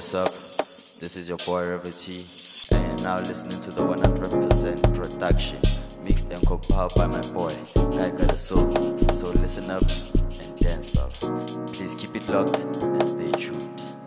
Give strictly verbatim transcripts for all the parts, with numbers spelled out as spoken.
what's up? This is your boy Revity, and you're now listening to the one hundred percent production, mixed and compiled by my boy, Guy Got a Soul. So listen up and dance, bro. Please keep it locked and stay tuned.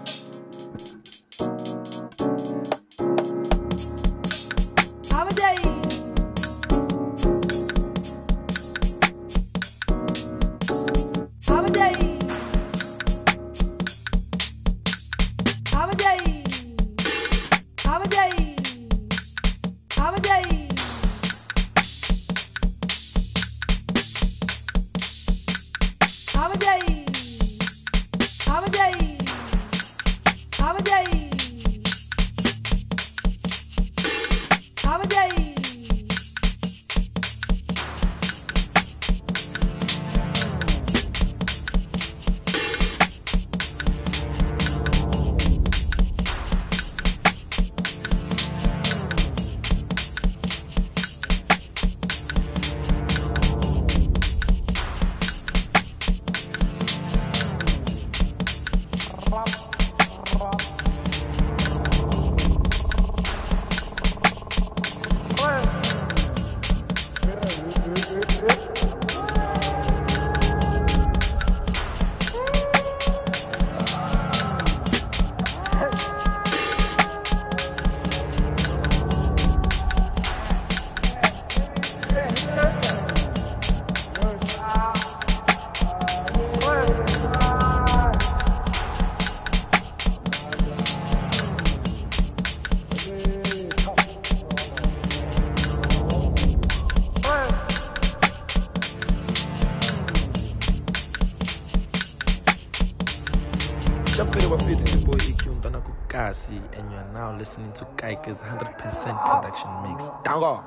And you are now listening to Kaika's one hundred percent production mix. Tango!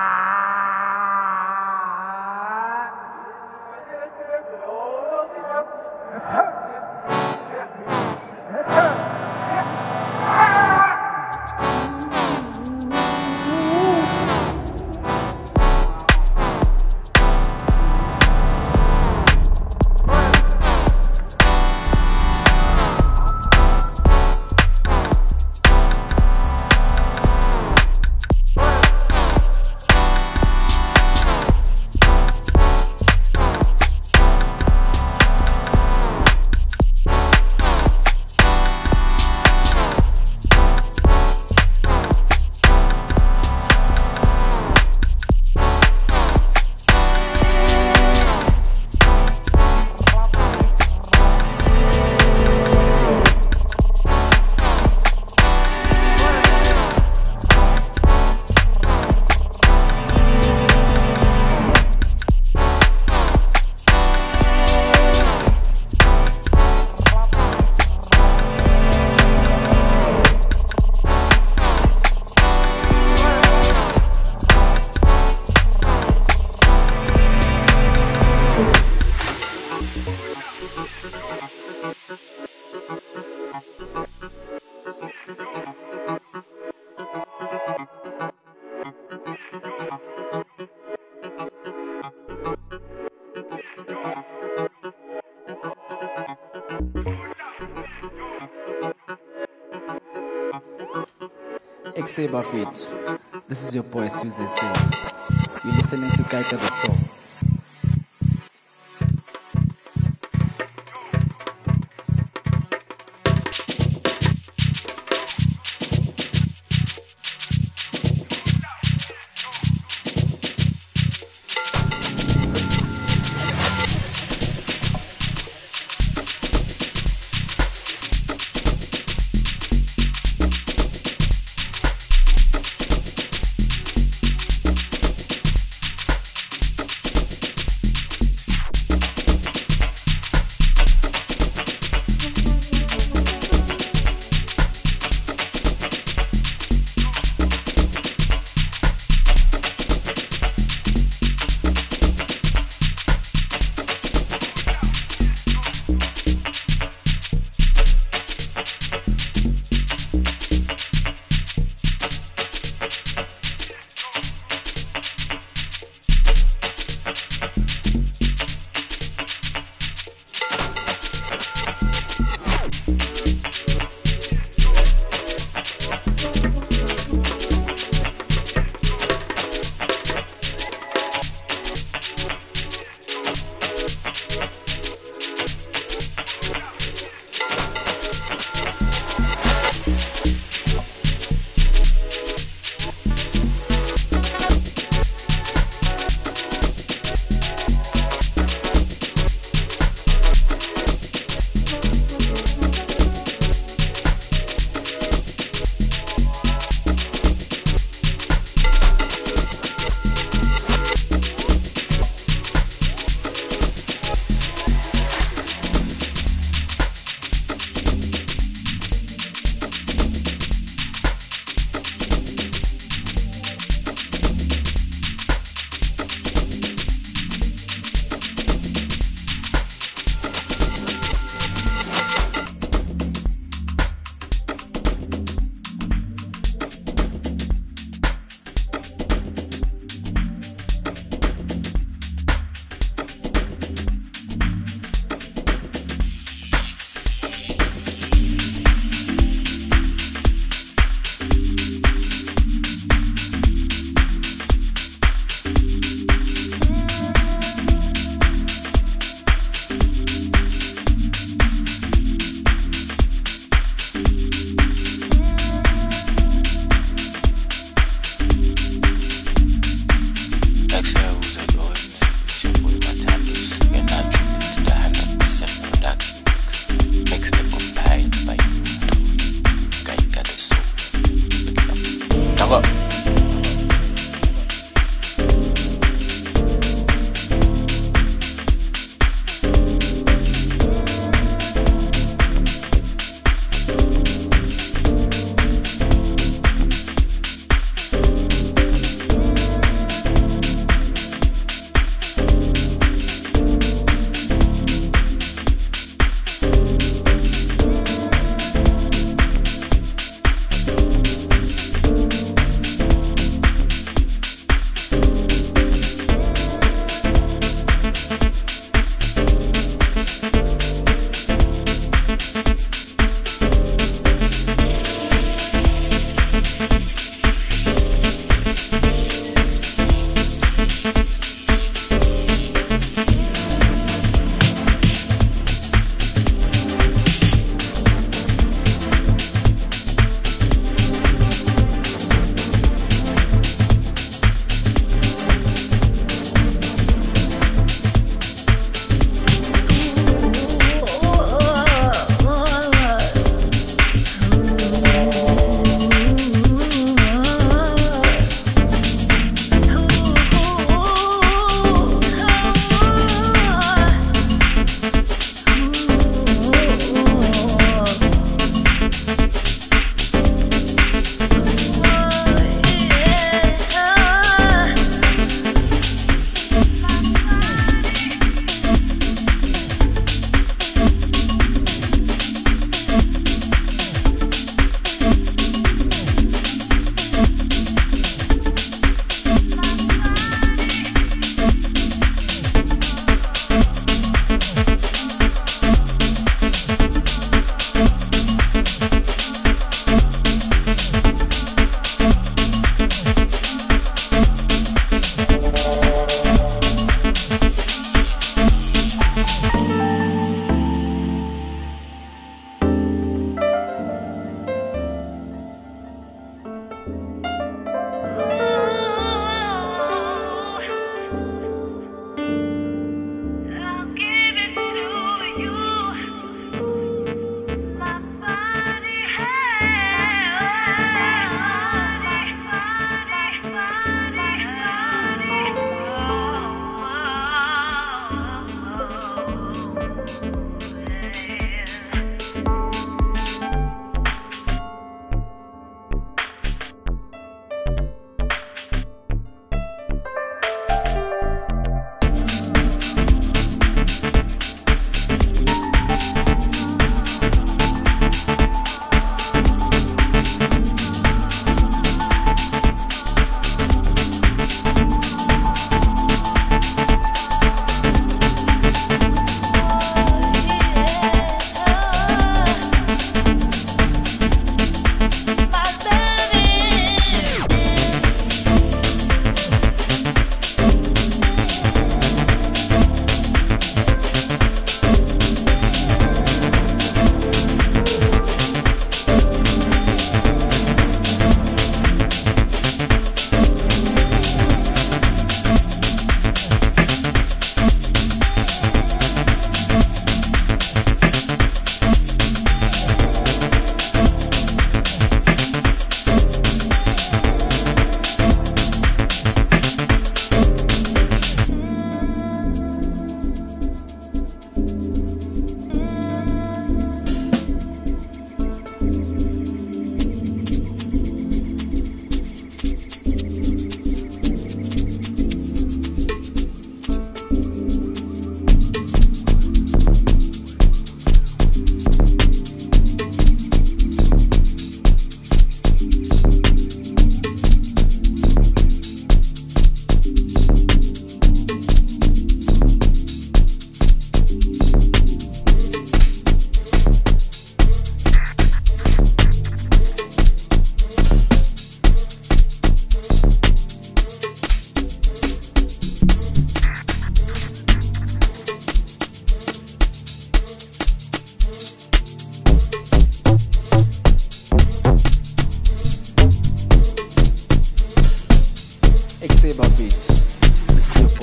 X-Saber Fit. This is your boy Suze C. You're listening to Guy Got a Soul.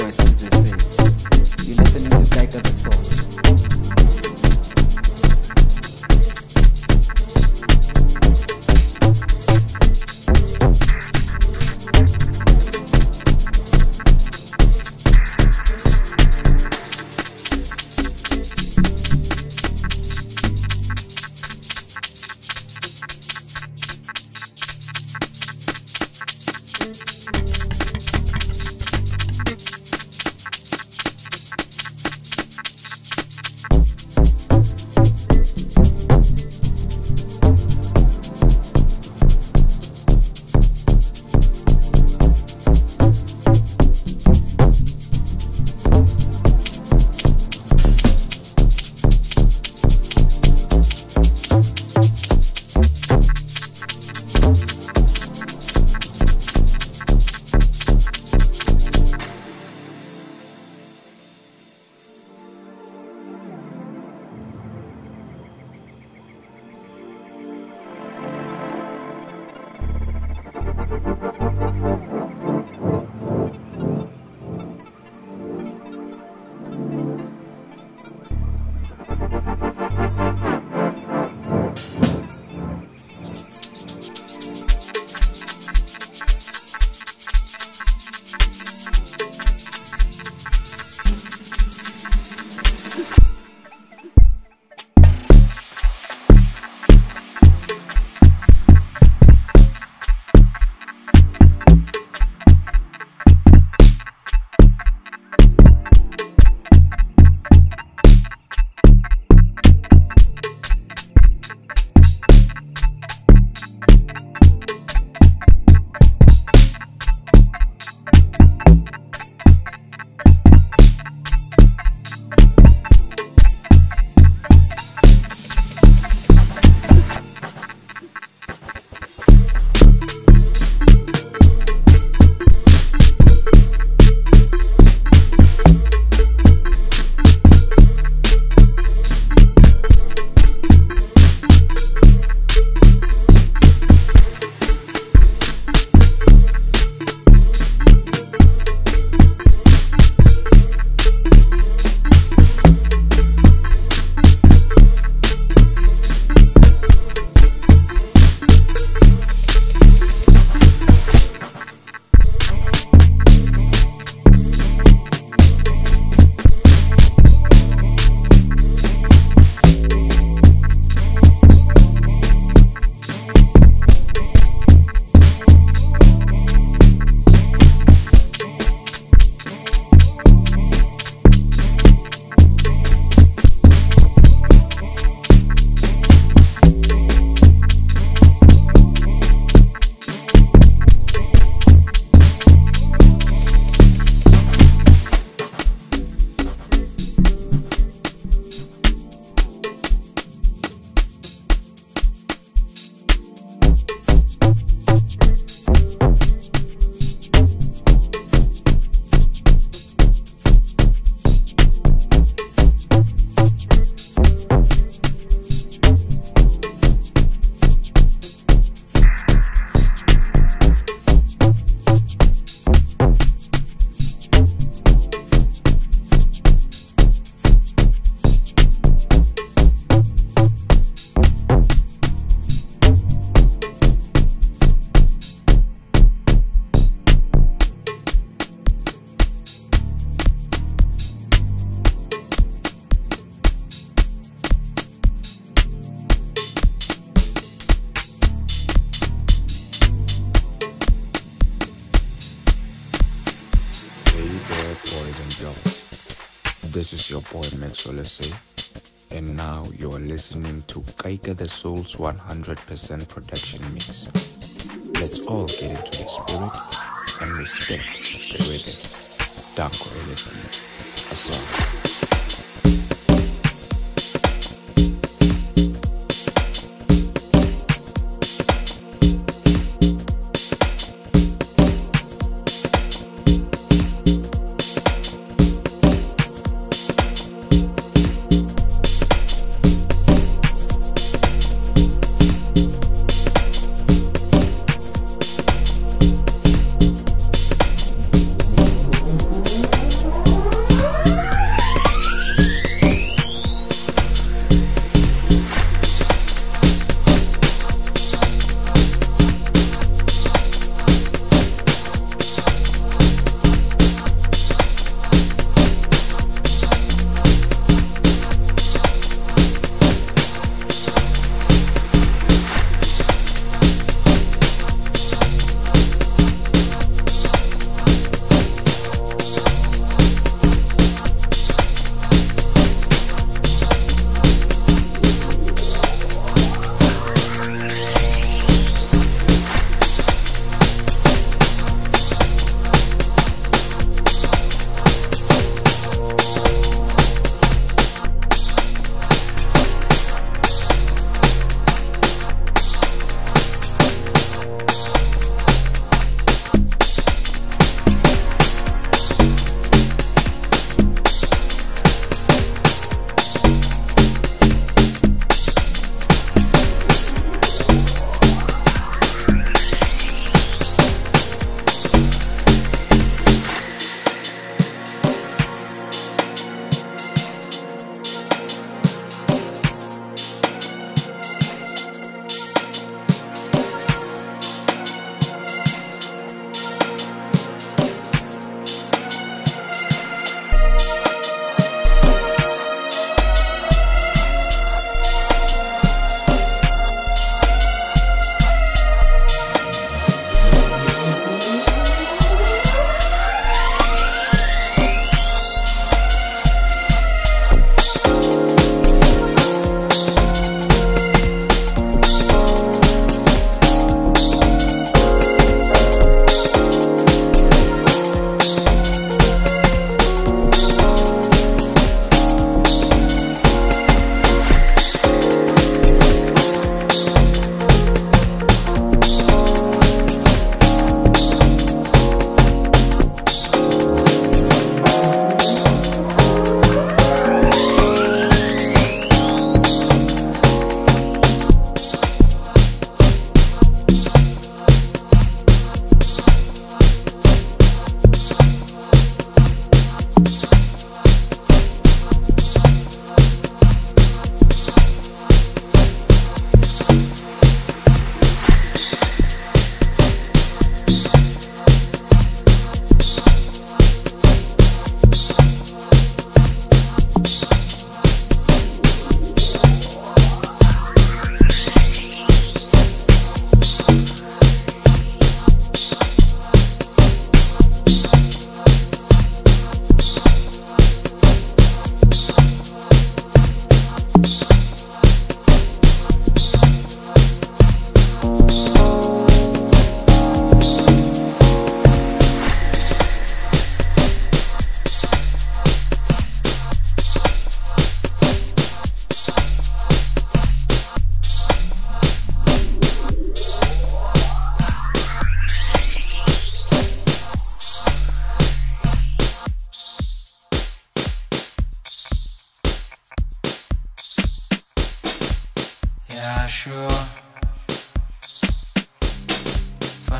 boy Suze Say. You're listening to Kaika the Soul. This is your boy Mexolese, and now you're listening to Kaika the Soul's one hundred percent production mix. Let's all get into the spirit and respect the rhythm. Danko listening. A song.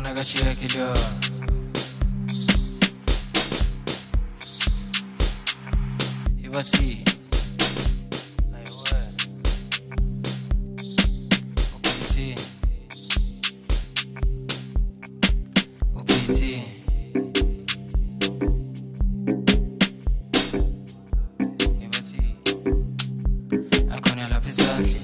Kona kachiyeki lyo Ibasi Upiti Upiti Ibasi Akona lapha izandli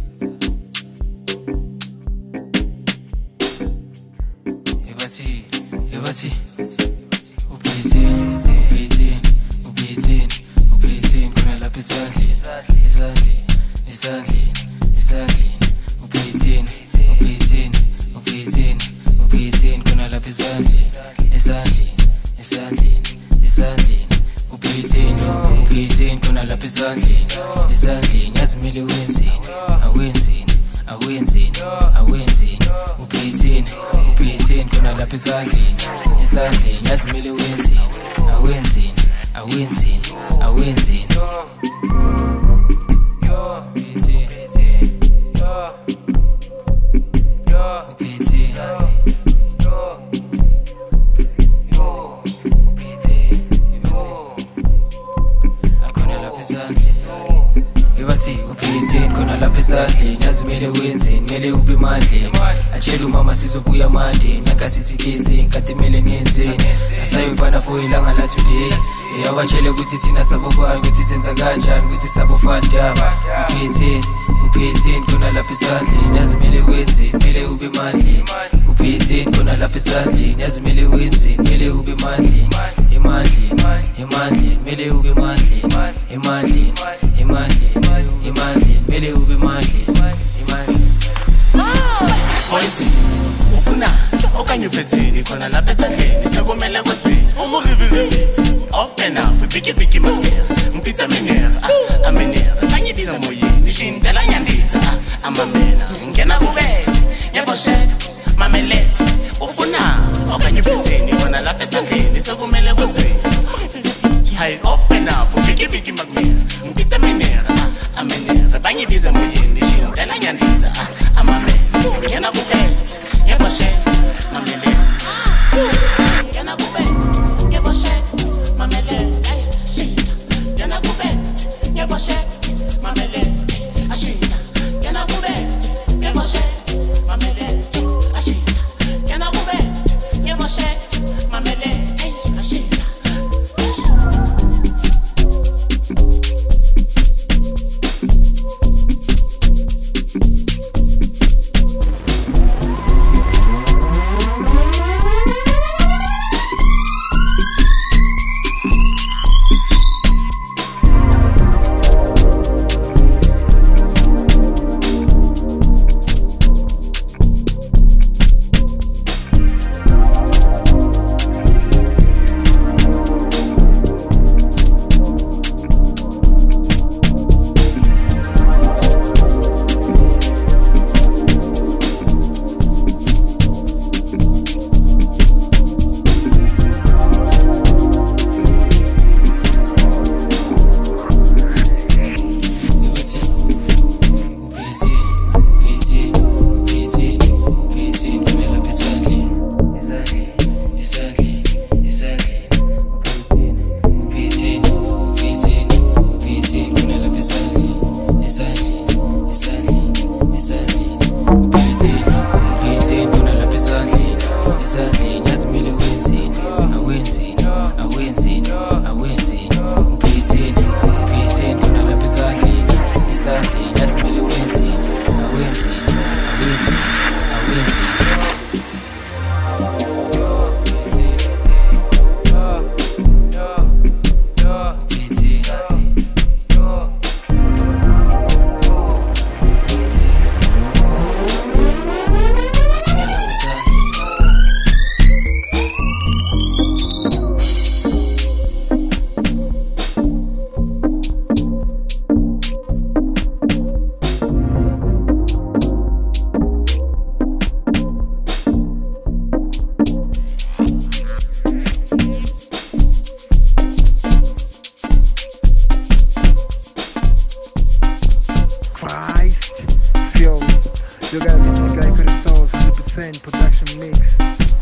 Ibasi Ibasi Upiti Upiti Upiti Upiti Kona lapha izandli Izandli Izandli Izandli Upiti Upiti Upiti Upiti Kona lapha izandli Izandli Izandli Izandli Upiti Upiti Kona lapha izandli Izandli Nyazimile wenzini awenzini awenzini awenzini Upiti Upiti Kona lapha izandli Izandli Nyazimile wenzini awenzini awenzini awenzini Upiti Upiti Akona lapha izandli Ibasi upiti khona lapha izandli Nyazimele wenzini mele ube mandleni Atshela umama sizobuya mande Nakasithi kenzeni kade mele ngenzeni Asayobana for ilanga la today Eyabatshele ukuthi thina sabofana ukuthi senza kanjani ukuthi sabofana ndaba Upiti upiti khona lapha izandli Nyazimele wenzini mele ube mandleni Upiti khona lapha izandli Nyazimele wenzini mele ube mandleni Imandleni imandleni mele ube mandleni Imandleni imandleni imandleni mele ube mandleni Imandleni Boysi ufuna okanye uphetheni khona lapha esandleni sekumele kwetheni uma urivivivithi open up biki biki manera mpitsa menera amenera banyibiza moyeni shintela nyandiza amamena ngena kubethe yaboshetha mamelethi ufuna okanye uphetheni khona lapha esandleni sekumele kwetheni hay open up biki biki manera mpitsa menera amenera banyibiza moyeni shintela nyandiza amamena ngena kubethe yaboshetha mamelethi ngena kubethe yaboshetha mamelethi shita ngena kubethe yaboshetha mamelethi ashita ngena kubethe yaboshetha mamelethi ashita ngena kubethe yaboshetha mamelethi ashita You got this guy for the souls, one hundred percent production mix.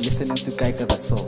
You're listening to Kaika the Soul.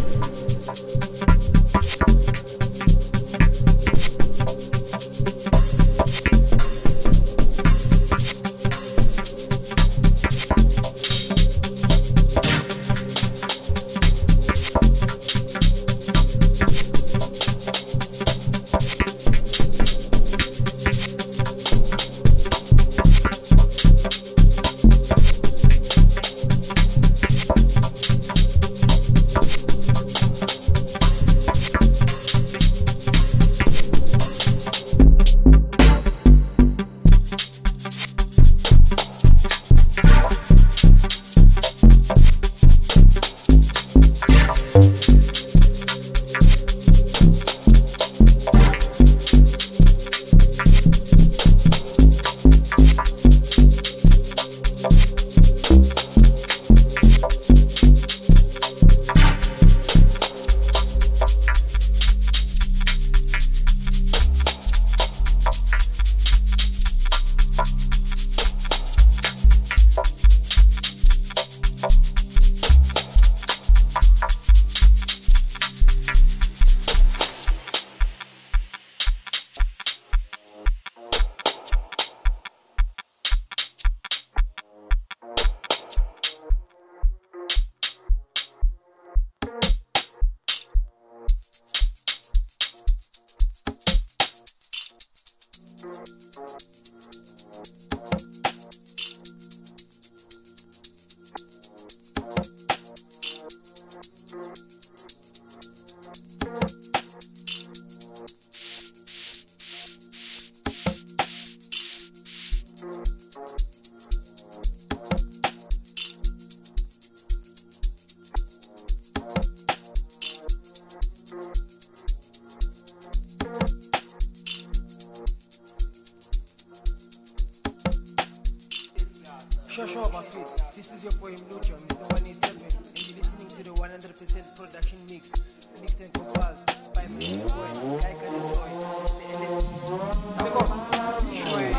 Sure, sure, my feet. This is your boy Mlucho, Mister one eighty-seven, and you're listening to the one hundred percent production mix, mixed and compiled by me, boy, Kaika the Soul, the L S D. Now go, sure.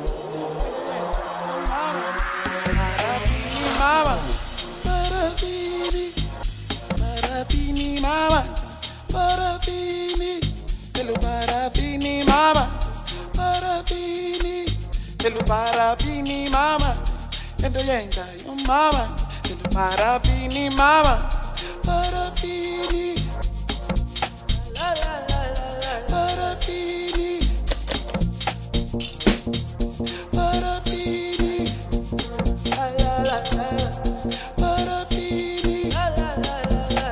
Mama, Parafini, Parafini, Mama, Parafini, hello, Parafini, Mama, Parafini, hello, Parafini, Mama. And the yanka, your mama, and the parafini, mama, parafini, la la la la la, parafini, parafini, la la la la, parafini, la la la la la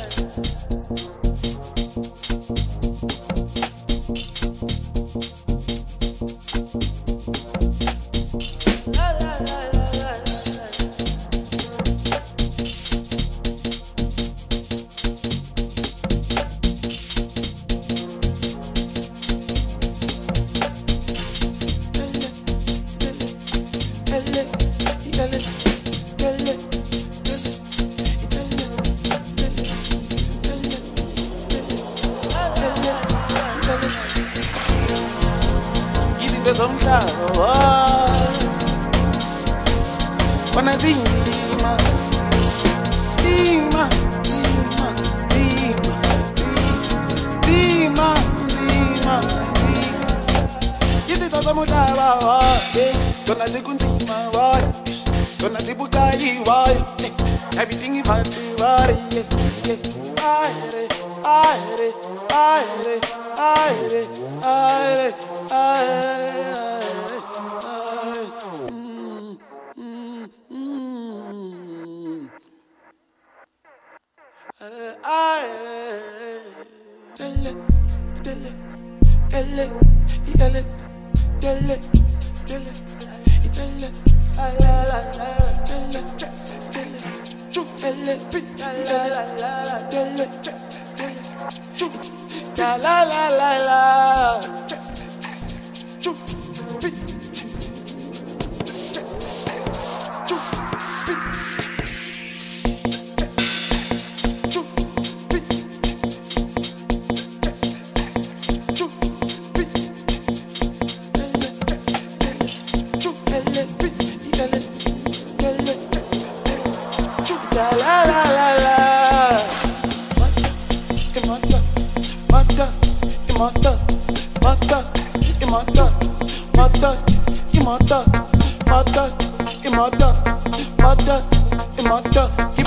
la la la la. Wanna zima, zima, zima, zima, zima, zima, Yisi toza mutawa wa, Dona zikunzima wa, Dona zibukai wa, Everything you want to worry, Aire, aire, aire, aire, aire, aire. La la la la la. La la la la.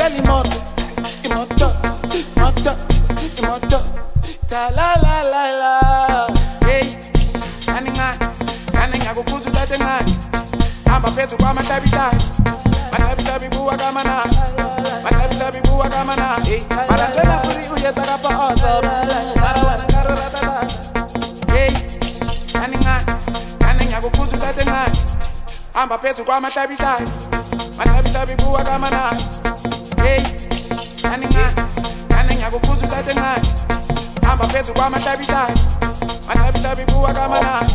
ngicela imoto imoto imoto imoto ta la la la la hey ngani ngani ngani ngiyakuphuza uthathe ngani hamba phezu kwamatabitabi matabitabi buwa kama na matabitabi buwa kama na hey mara tena kuri uyetsa kaphoso mara wena ngaroratata hey ngani ngani ngani ngiyakuphuza uthathe ngani hamba phezu kwamatabitabi matabitabi buwa kama na hey ngani ngani ngani ngiyakuphuza uthathe ngani hamba phezu kwamatabitabi matabitabi buwa kama na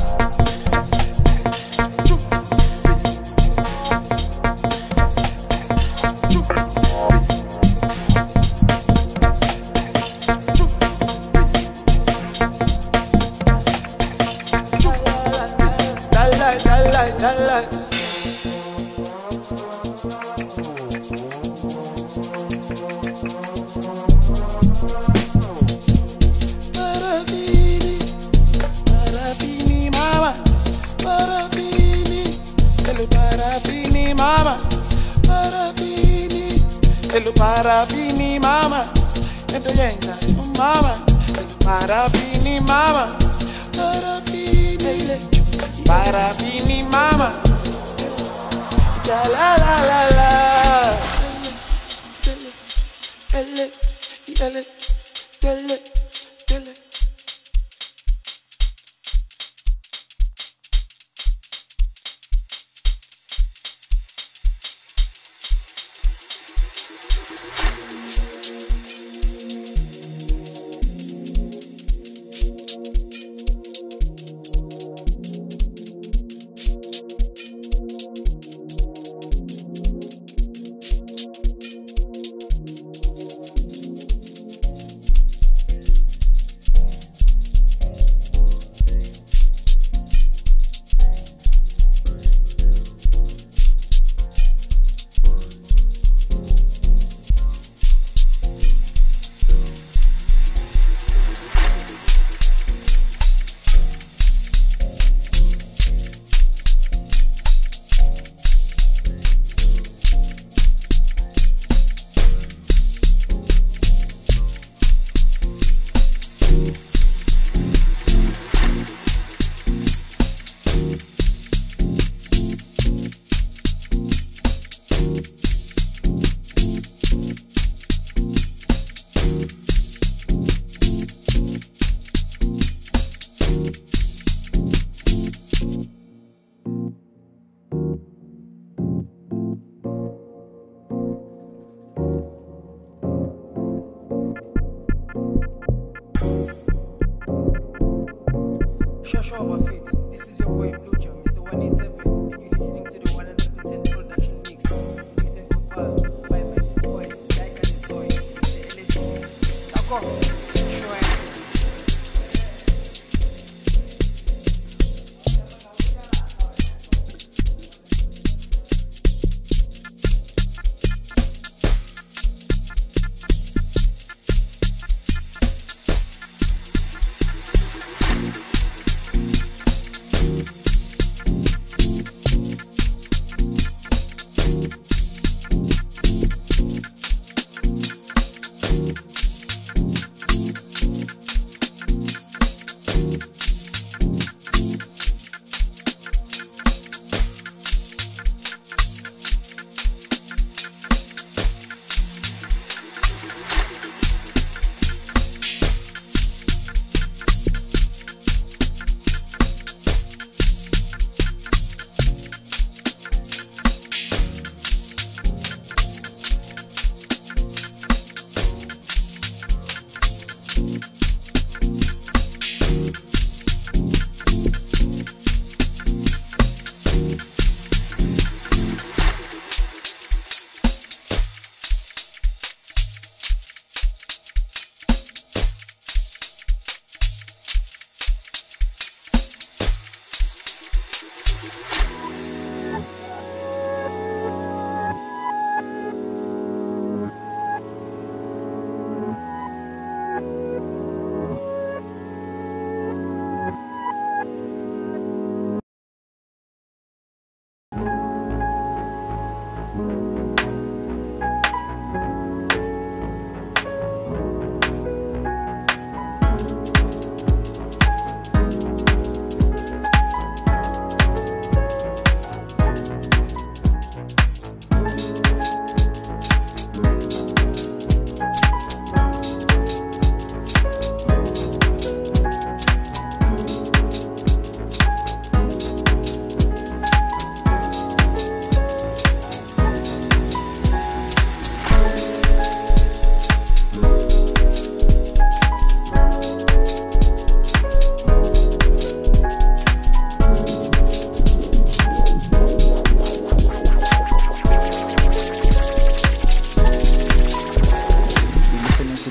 Parabini mama, ento yenga mama, parabini mama, parabini, parabini mama, la la la la la, ele, ele, ele, ele. This is your boy Bluja, Mister one eighty-seven, and you're listening to the one hundred percent production mix. Mixed and compiled by my boy, Laika the Soy, the L S D. Now come,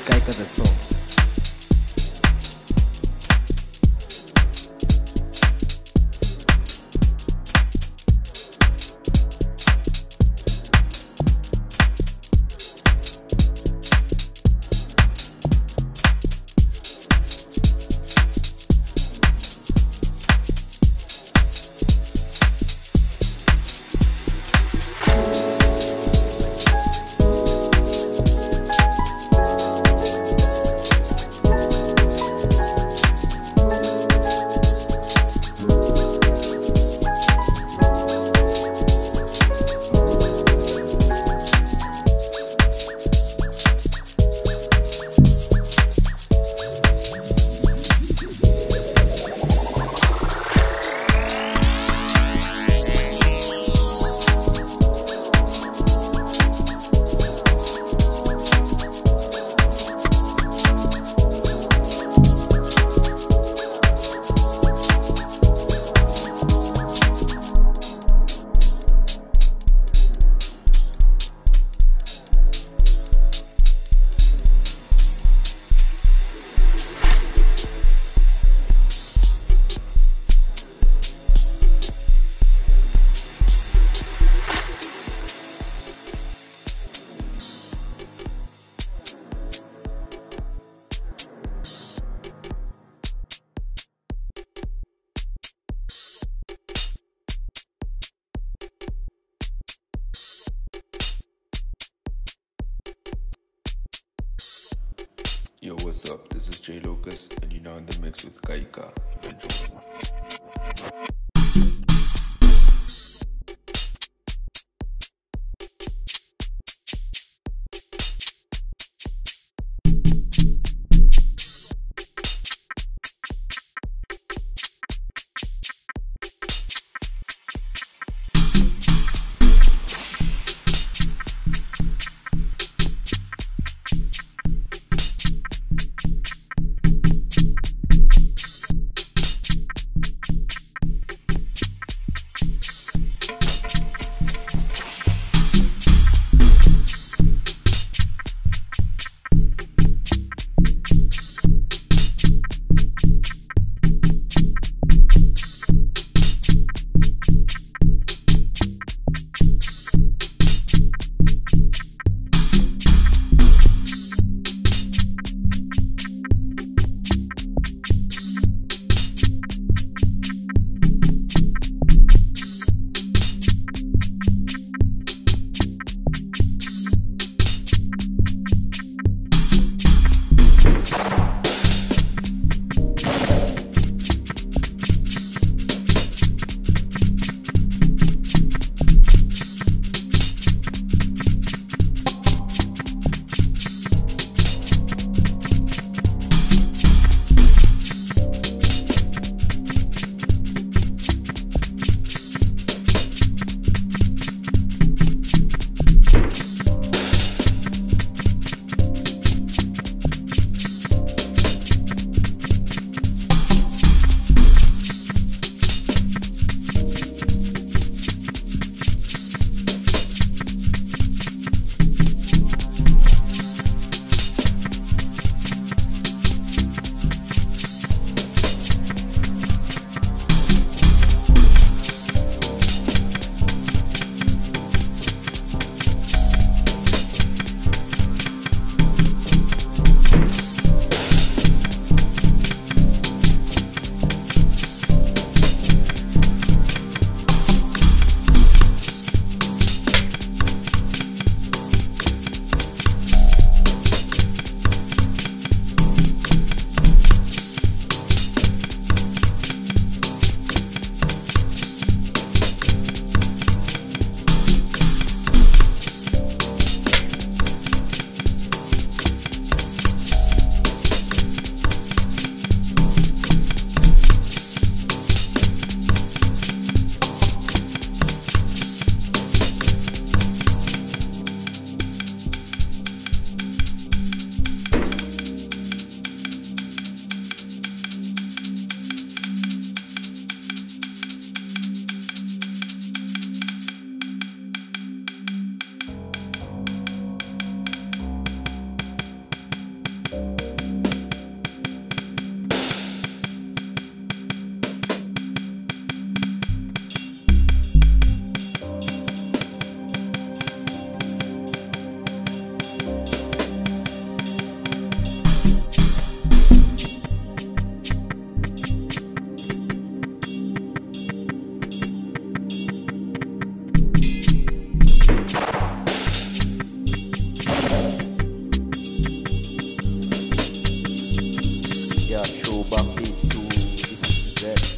Kaika the Soul. Yo, what's up? This is Jay Lucas, and you're now in the mix with Kaika. Enjoy. bump into this Z.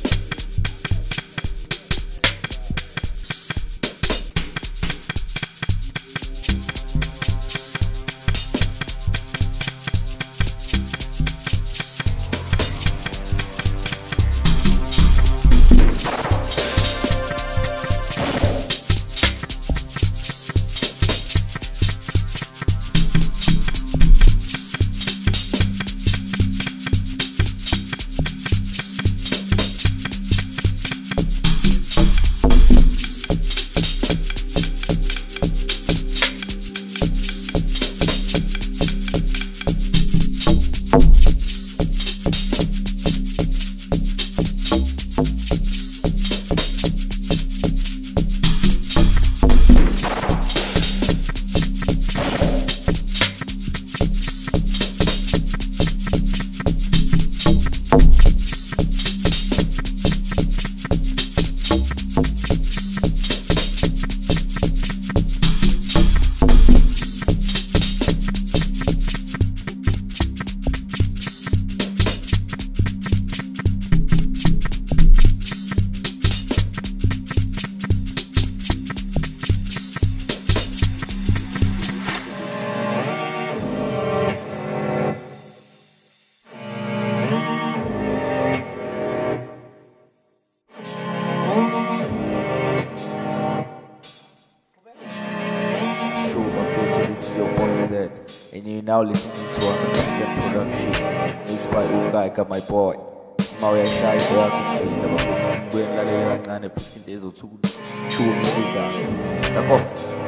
And you're now listening to one hundred percent production mixed by Ukaika, my boy. Maria Shai yakugcina bafisa ngibuyela kancane futhi lezo thuku thuku music. Tako.